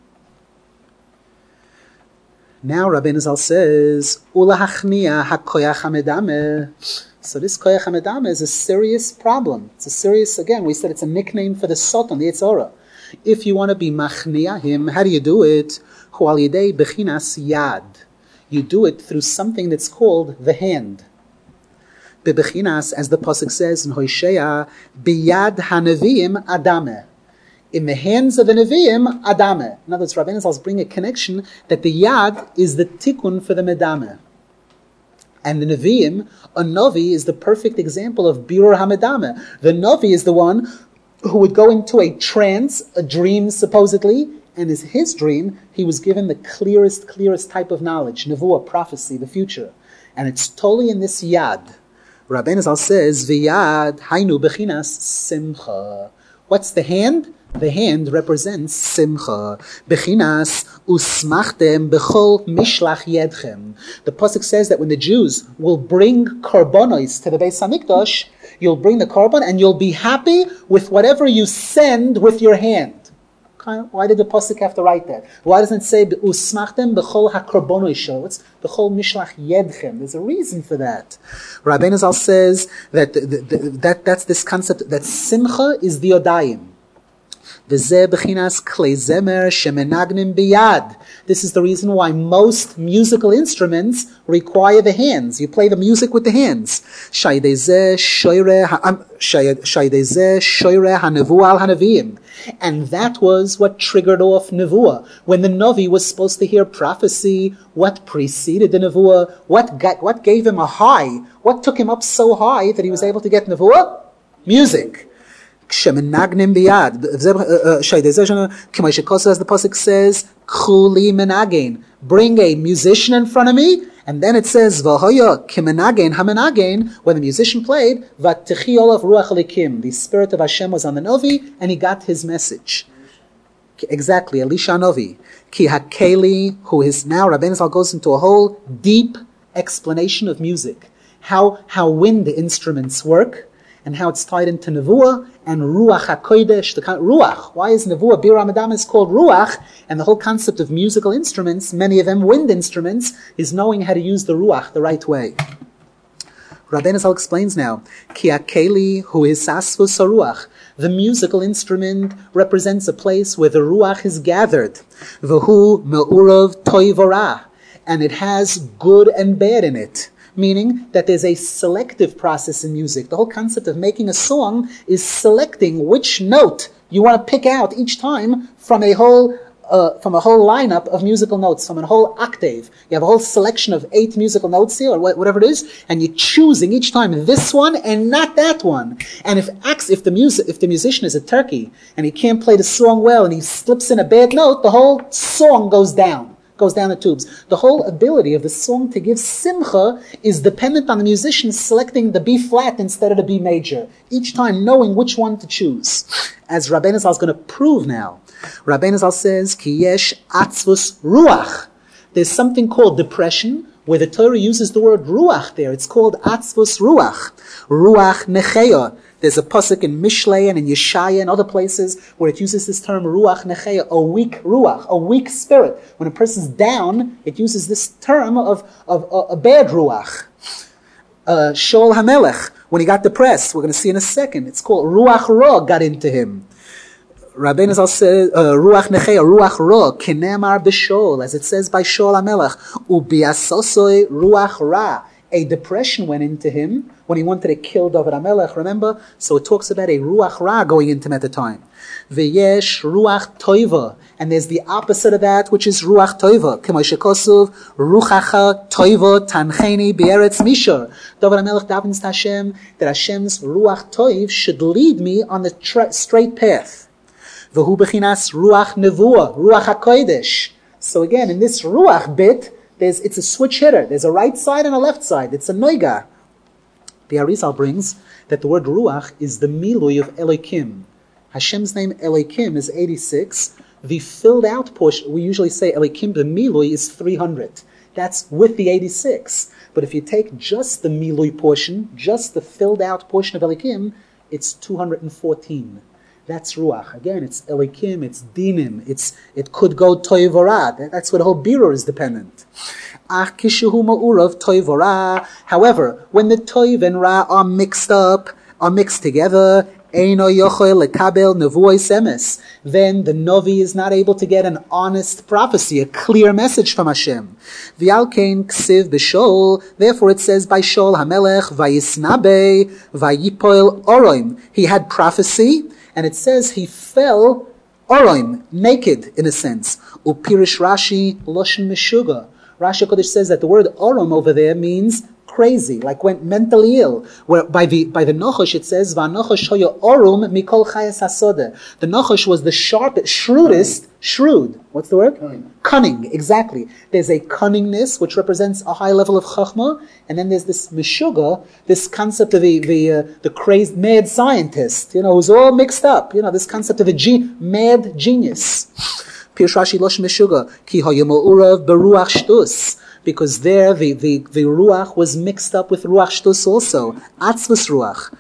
Now Rabbeinu Zal says, Ulahachnia hakoyach hamedama. So this koyach hamedama is a serious problem. It's a serious, again, we said it's a nickname for the Satan, the Yetzer Hara. If you want to be machnia him, how do you do it? Hu al yedei bechinas yad. You do it through something that's called the hand. Bebechinas, as the pasuk says in Hosea, biyad hanavim adame. In the hands of the Nevi'im, adame. In other words, Rabbeinu Zal bring a connection that the yad is the tikkun for the medame. And the Nevi'im, a Navi, is the perfect example of birur hamedame. The Navi is the one who would go into a trance, a dream supposedly, and as his dream, he was given the clearest, clearest type of knowledge, nevuah, prophecy, the future. And it's totally in this yad. Rabbeinu Zal says, V'yad hainu bechinas simcha. What's the hand? The hand represents simcha. Bechinas usmachtem bechol mishlach yedchem. The pasuk says that when the Jews will bring korbanos to the Beis Hamikdash, you'll bring the korban and you'll be happy with whatever you send with your hand. Why did the pasuk have to write that? Why doesn't it say usmachtem bechol hakorbanos? What's bechol mishlach yedchem? There's a reason for that. Rabbeinu Zal says that the, the, the, that that's this concept that simcha is the yodayim. This is the reason why most musical instruments require the hands. You play the music with the hands. And that was what triggered off nevuah. When the Navi was supposed to hear prophecy, what preceded the nevuah? What, got, what gave him a high? What took him up so high that he was able to get nevuah? Music. As the pasuk says, Chuli menagain, bring a musician in front of me, and then it says, V'hoya kimenagain hamenagain, when the musician played, V'tichi olav ruach elikim, the spirit of Hashem was on the Navi, and he got his message. Exactly, Elisha Navi. Ki hakeli, who is now, Rabbeinu Zal goes into a whole deep explanation of music. How, how wind instruments work, and how it's tied into nevuah and ruach hakodesh. The ruach. Why is nevuah bir hamedama is called ruach? And the whole concept of musical instruments, many of them wind instruments, is knowing how to use the ruach the right way. Rabbeinu Zal explains now. Ki akeli hu is sasvus haruach. The musical instrument represents a place where the ruach is gathered. V'hu me'urav toiv v'ra, and it has good and bad in it. Meaning that there's a selective process in music. The whole concept of making a song is selecting which note you want to pick out each time from a whole uh, from a whole lineup of musical notes, from a whole octave. You have a whole selection of eight musical notes here, or whatever it is, and you're choosing each time this one and not that one. And if if the music if the musician is a turkey and he can't play the song well and he slips in a bad note, the whole song goes down. goes down the tubes. The whole ability of the song to give simcha is dependent on the musician selecting the B flat instead of the B major. Each time knowing which one to choose. As Rabbeinu Zal is going to prove now. Rabbeinu Zal says, Ki yesh atzvus ruach. There's something called depression, where the Torah uses the word ruach there. It's called atzvus ruach. Ruach necheya. There's a pasuk in Mishlei and in Yeshaya and other places where it uses this term ruach necheya, a weak ruach, a weak spirit. When a person's down, it uses this term of, of, of a bad ruach. Uh, Shaul HaMelech, when he got depressed, we're going to see in a second, it's called ruach ra got into him. Rabbeinu Zal says, ruach necheya, ruach ra, kinemar b'Shaul, as it says by Shaul HaMelech, ubiasosoi ruach ra. A depression went into him when he wanted to kill David HaMelech, remember? So it talks about a ruach ra going into him at the time. V'yesh ruach toiva. And there's the opposite of that, which is ruach toiva. K'mo shekosov, ruchacha toiva tancheni b'eretz mishor. David HaMelech davens to Hashem that Hashem's ruach toiv should lead me on the tra- straight path. V'hu bechinas ruach nevuah, ruach hakodesh. So again, in this ruach bit, there's it's a switch hitter. There's a right side and a left side. It's a noiga. The Arizal brings that the word ruach is the milui of Elokim. Hashem's name Elokim is eighty-six. The filled out portion, we usually say Elokim, the milui is three hundred. That's with the eighty-six. But if you take just the milui portion, just the filled out portion of Elokim, it's two hundred fourteen. That's ruach. Again, it's Elokim, it's dinim, it's it could go toivorah. That's what the whole birur is dependent. Ach kishuhu ma'urav toivorah. However, when the toiv and ra are mixed up, are mixed together, eino yochel lekabel nevuos emes, then the novi is not able to get an honest prophecy, a clear message from Hashem. V'alkein ksiv b'shol. Therefore, it says by Shol Hamelech vayisnabe vayipoil oroim. He had prophecy. And it says he fell oroim, naked in a sense. Upirish Rashi loshen meshuga. Rashi Kodesh says that the word orom over there means crazy, like went mentally ill. Where by the by the Nochosh it says va'nochosh hoya orum mikol chayes hasodeh. The Nochosh was the sharpest, shrewdest, shrewd. What's the word? Cunning. Cunning, exactly. There's a cunningness which represents a high level of chachma, and then there's this meshuga, this concept of the the uh, the crazed mad scientist, you know, who's all mixed up. You know, this concept of a ge- mad genius. Pirush Rashi losh meshuga ki hayamol urav beruach shtus. Because there the, the, the ruach was mixed up with ruach shtus also. Atzvus ruach.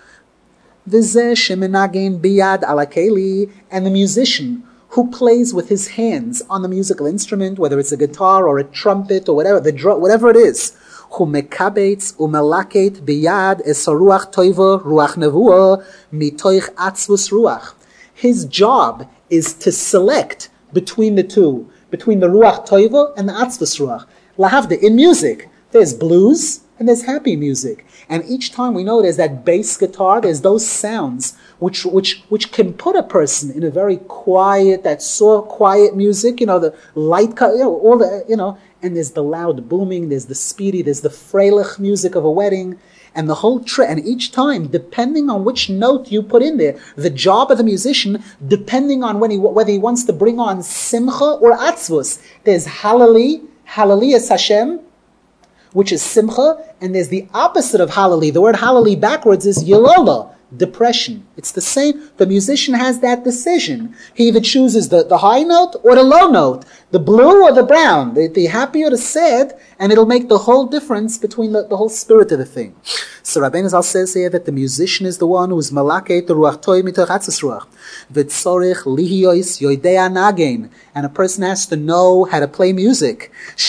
V'zeh shemenagin biyad ala keli. And the musician who plays with his hands on the musical instrument, whether it's a guitar or a trumpet or whatever, the drum, whatever it is, hu mekabetz umelaket biyad es ruach toiva ruach nevuah mitoich atzvus ruach. His job is to select between the two, between the ruach toiva and the atzvus ruach. Lahavda, in music, there's blues and there's happy music. And each time we know there's that bass guitar, there's those sounds which which which can put a person in a very quiet, that soft, quiet music, you know, the light, you know, all the, you know, and there's the loud booming, there's the speedy, there's the freilich music of a wedding, and the whole tri- and each time, depending on which note you put in there, the job of the musician, depending on when he, whether he wants to bring on simcha or atzvus, there's hallelujah, Hallelujah Hashem, which is simcha, and there's the opposite of hallelujah. The word hallelujah backwards is yolola, depression. It's the same. The musician has that decision. He either chooses the, the high note or the low note, the blue or the brown, the, the happy or the sad, and it'll make the whole difference between the, the whole spirit of the thing. So Rabbeinu Zal says here that the musician is the one who is malaket the ruach toy mitoch atzvus ruach. V'tzorich lihios yoidea nagen. And a person has to know how to play music.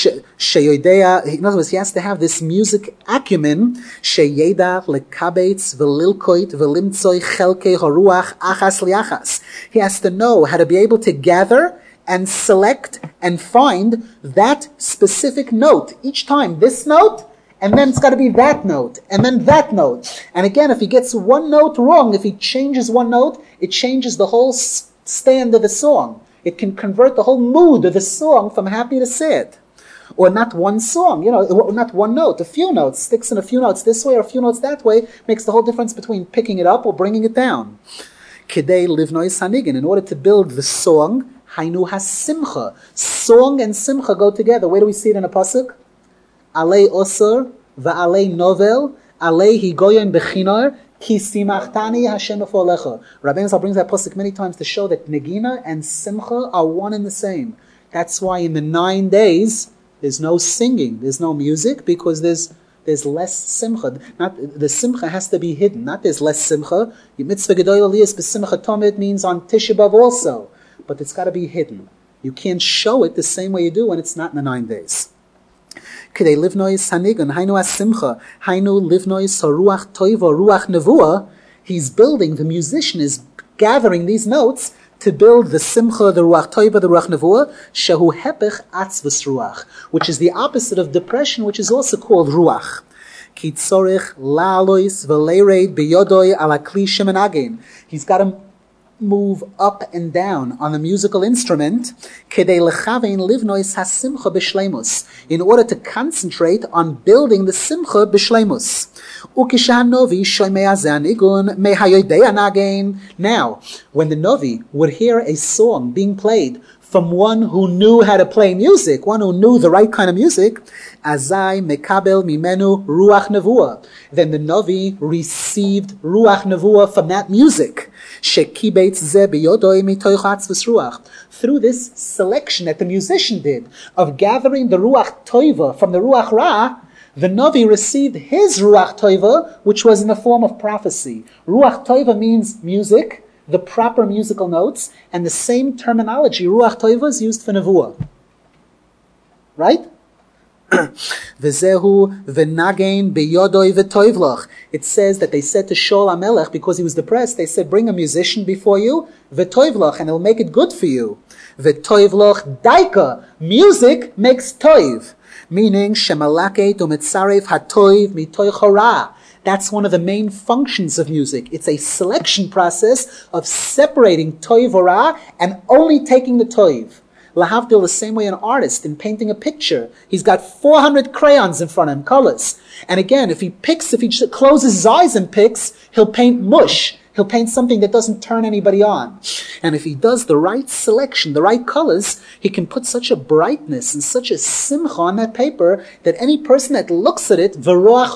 Sheyoidea, in other words, he has to have this music acumen. Sheyeda lekabetz v'lilkoit v'limtzoi chelkei haruach achas liachas. He has to know how to be able to gather and select and find that specific note. Each time, this note, and then it's got to be that note, and then that note. And again, if he gets one note wrong, if he changes one note, it changes the whole stand of the song. It can convert the whole mood of the song from happy to sad. Or not one song, you know, not one note, a few notes, sticks in a few notes this way or a few notes that way, makes the whole difference between picking it up or bringing it down. Kidei livnois hanigin, in order to build the song, hainu has-simcha. Song and simcha go together. Where do we see it in a pasuk? Alei osor va'alei novel alei higoyen bechinar ki simachtani Hashem afolecha. Rabbeinu Zal brings that pasuk many times to show that negina and simcha are one and the same. That's why in the nine days there's no singing, there's no music, because there's there's less simcha. Not the simcha has to be hidden. Not there's less simcha. Mitzvah gedolah liyas b'simcha tomid means on Tisha B'av also, but it's got to be hidden. You can't show it the same way you do when it's not in the nine days. K'dei livnois hanigun, hainu as-simcha, hainu livnois haruach toiva, ruach nevuah. He's building, the musician is gathering these notes to build the simcha, the ruach toiva, the ruach nevuah, shehu hepech atzvus ruach, which is the opposite of depression, which is also called ruach. Ki tzorich la'alois v'leireid b'yodoi ala kli shemen agen. He's got to move up and down on the musical instrument kedei lechavein livnois hasimcha b'shleimus, in order to concentrate on building the simcha b'shleimus. Ukishanovi shoymei zanigun mehayoidei anagain. Now, when the novi would hear a song being played from one who knew how to play music, one who knew the right kind of music, azai mekabel mimenu ruach nevuah. Then the novi received ruach nevuah from that music. Shekibetz ze biyodoi mitoich atzvus ruach. Through this selection that the musician did of gathering the ruach toiva from the ruach ra, the novi received his ruach toiva, which was in the form of prophecy. Ruach toiva means music, the proper musical notes, and the same terminology, ruach toiva, is used for nevuah. Right? V'zehu v'nagein biyodoi v'toivloch. It says that they said to Shaul HaMelech, because he was depressed, they said, bring a musician before you, v'toivloch, and it'll make it good for you. V'toivloch daika. Music makes toiv. Meaning, shemalake u'metzarev hatoiv mitoich hara. That's one of the main functions of music. It's a selection process of separating toiv or ra and only taking the toiv. Lahavdil, the same way an artist in painting a picture, he's got four hundred crayons in front of him, colors. And again, if he picks, if he just closes his eyes and picks, he'll paint mush. He'll paint something that doesn't turn anybody on. And if he does the right selection, the right colors, he can put such a brightness and such a simcha on that paper that any person that looks at it,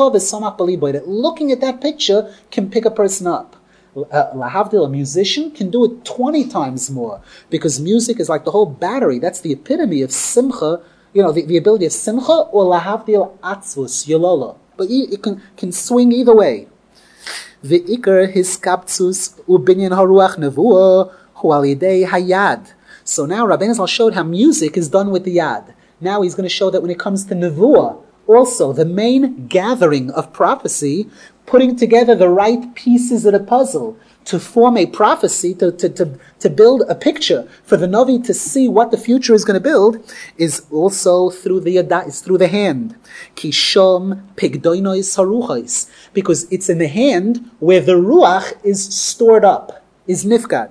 that looking at that picture can pick a person up. Uh, Lahavdil, a musician, can do it twenty times more, because music is like the whole battery. That's the epitome of simcha, you know, the, the ability of simcha, or Lahavdil atzvus, yolola. But it can, can swing either way. The ikar hiskaptzus ubinyan haruach nevuah hu al yidei hayad. So now Rabbeinu Zal showed how music is done with the yad. Now he's going to show that when it comes to nevuah, also the main gathering of prophecy, putting together the right pieces of the puzzle to form a prophecy, to, to, to, to build a picture for the Navi to see what the future is going to build, is also through the yada, is through the hand. Kishom pigdoinois haruchais, because it's in the hand where the ruach is stored up, is nifkat.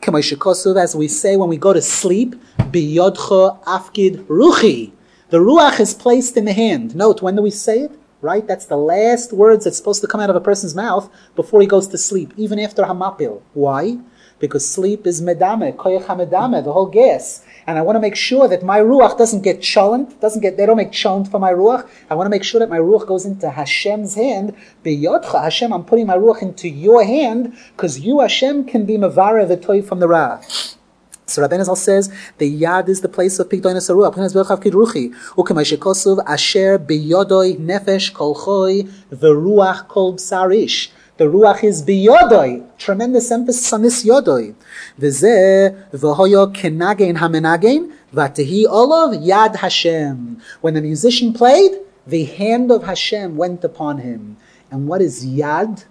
As we say when we go to sleep, biyodcha afkid ruchi. The ruach is placed in the hand. Note, when do we say it? Right? That's the last words that's supposed to come out of a person's mouth before he goes to sleep, even after hamapil. Why? Because sleep is medame, koyach hamedame, the whole gas. And I want to make sure that my ruach doesn't get cholent, doesn't get, they don't make cholent for my ruach. I want to make sure that my ruach goes into Hashem's hand. B'yodcha, Hashem, I'm putting my ruach into your hand, because you, Hashem, can be mavara the toy from the ra. So Rabbeinu Zal says the yad is the place of pigdoinus haruach. P'chinas b'chav kidruchi u'k'may shekosuv asher biyodoi nefesh kol choy v'ruach kol b'sarish. The ruach is biyodoi. Tremendous emphasis on this yodoi. V'zeh v'hoyo kenagein hamenagein v'tehi olav yad Hashem. When the musician played, the hand of Hashem went upon him. And what is yad?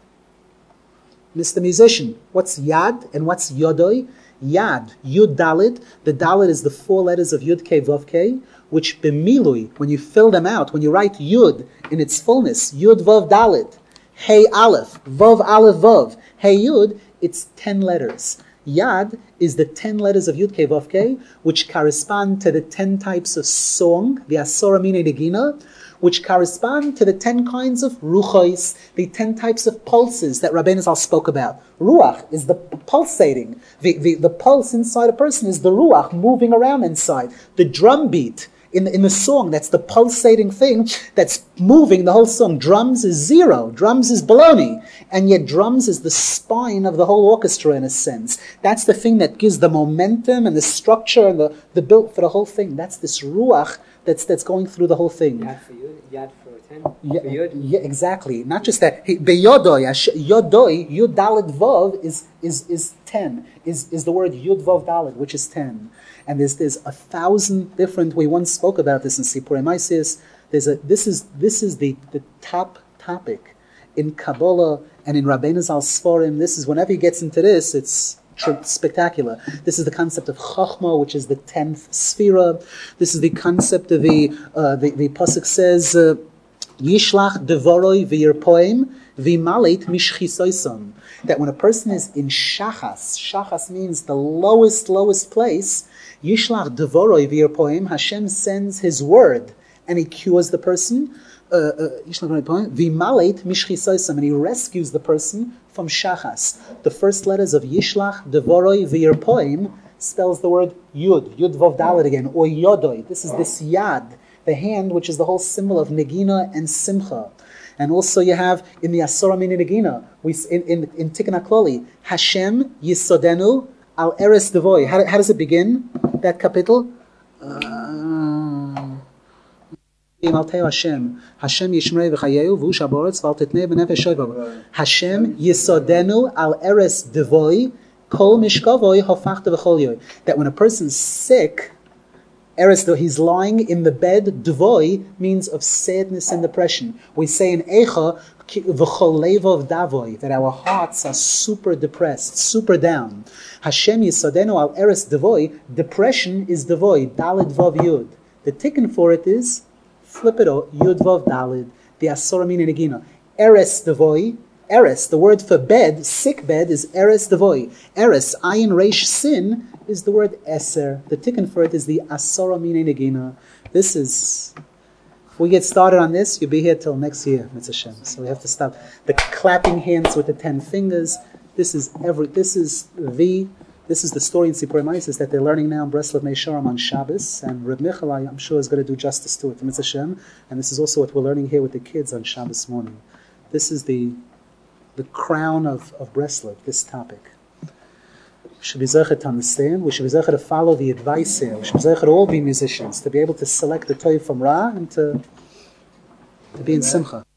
Mister Musician, what's yad and what's yodoi? Yad, Yud Dalit. The Dalit is the four letters of Yud Kei Vav Kei, which b'milui, when you fill them out, when you write Yud in its fullness, Yud Vav Dalit, Hey Aleph, Vav Aleph Vav, Hey Yud, it's ten letters. Yad is the ten letters of Yud Kei Vav Kei, which correspond to the ten types of song, the Asora Mine Negina, which correspond to the ten kinds of ruchos, the ten types of pulses that Rabbeinu Zal spoke about. Ruach is the pulsating. The, the, the pulse inside a person is the ruach moving around inside. The drum beat in the, in the song, that's the pulsating thing that's moving the whole song. Drums is zero. Drums is baloney. And yet drums is the spine of the whole orchestra in a sense. That's the thing that gives the momentum and the structure and the, the build for the whole thing. That's this ruach that's that's going through the whole thing. Yad for Yud, Yad for ten, yeah, for Yud. Yeah, exactly. Not just that. Beyodoi, Yodoi, Yud Dalet Vav is is is ten. Is is the word Yud Vav Dalet, which is ten. And there's there's a thousand different. We once spoke about this in Sipurei Maisis. There's a this is this is the, the top topic in Kabbalah and in Rabbeinu Zal Sforim. This is whenever he gets into this, it's spectacular. This is the concept of Chachma, which is the tenth Sphira. This is the concept of the, uh, the, the Pasuk says, uh, Yishlach devoroi v'yirpoim v'malet mishchisoisom. That when a person is in shachas, shachas means the lowest, lowest place, Yishlach devoroi v'yirpoim, Hashem sends His word and He cures the person. V'malet mishchisoisom, and He rescues the person from shachas. The first letters of Yishlach devoroi v'yirpoim spells the word Yud, Yud Vav Dalet again, or Yodoi. This is this Yad, the hand, which is the whole symbol of Negina and Simcha. And also you have in the Asura Mini Negina, we in in, in Tikkun HaKloli, Hashem Yisodenu al Eres Devoy. How, how does it begin? That capital. Hashem Hashem Yishmrei v'Chayehu v'Ush Haboretz v'Al Titnei b'Nefesh Shoyva. Hashem Yisodenu al Eres Devoy. Kol mishkavoy hofachta v'chol. That when a person's sick, eres, he's lying in the bed, dvoy means of sadness and depression. We say in Eicha, v'chol levov davoy, that our hearts are super depressed, super down. Hashem yisodenu al eres devoy, depression is devoy, dalid vav yud. The tikkun for it is, flip it out, yud vav dalid, the asura min negina. Eres devoy, Eres, the word for bed, sick bed, is Eres Devoy. Eres, ayin reish sin, is the word Eser. The tikkun for it is the Asora Mine Negina. This is, if we get started on this, you'll be here till next year, Mitzvah Shem. So we have to stop. The clapping hands with the ten fingers, this is every, this is the, this is the story in Sipurei Maisis that they're learning now in Breslov Meisharim on Shabbos, and Reb Michal, I'm sure, is going to do justice to it, Mitzvah Shem. And this is also what we're learning here with the kids on Shabbos morning. This is the the crown of, of Breslov, this topic. We should be zeichet to understand, we should be zeichet to follow the advice here, we should be zeichet to all be musicians, to be able to select the toy from Ra and to, to be in Simcha.